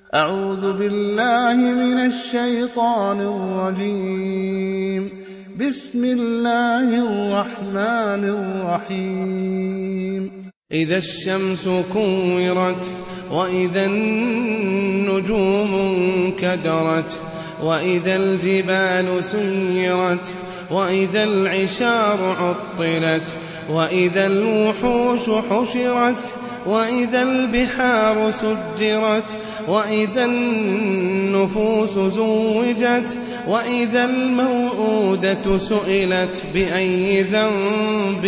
أعوذ بالله من الشيطان الرجيم. بسم الله الرحمن الرحيم. إذا الشمس كورت وإذا النجوم انكدرت وإذا الجبال سيرت وإذا العشار عطلت وإذا الوحوش حشرت وإذا البحار سجرت وإذا النفوس زوجت وإذا الموءودة سئلت بأي ذنب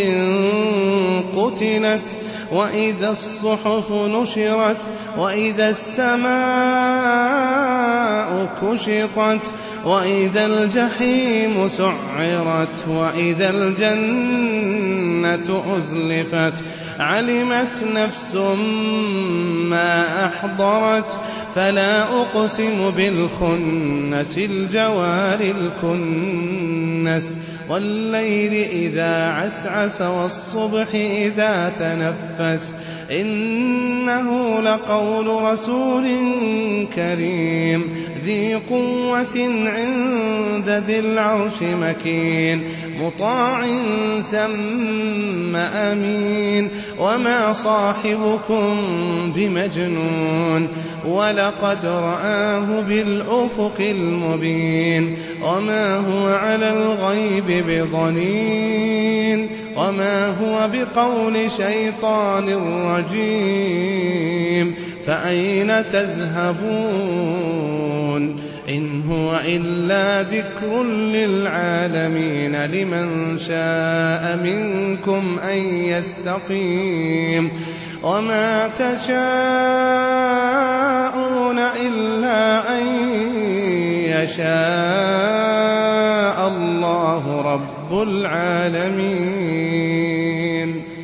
قتلت وإذا الصحف نشرت وإذا السماء كشطت وإذا الجحيم سعرت وإذا الجنة أزلفت علمت نفس ما أحضرت فلا أقسم بالخنس الجوار الكنس والليل إذا عسعس والصبح إذا تنفس إنه لقول رسول كريم ذي قوة عند ذي العرش مكين مطاع ثم أمين وما صاحبكم بمجنون ولقد رآه بالأفق المبين وما هو على الغيب بضنين وما هو بقول شيطان رجيم فأين تذهبون إن هو إلا ذكر للعالمين لمن شاء منكم أن يستقيم وما تشاءون إلا أن يشاء الله رب العالمين.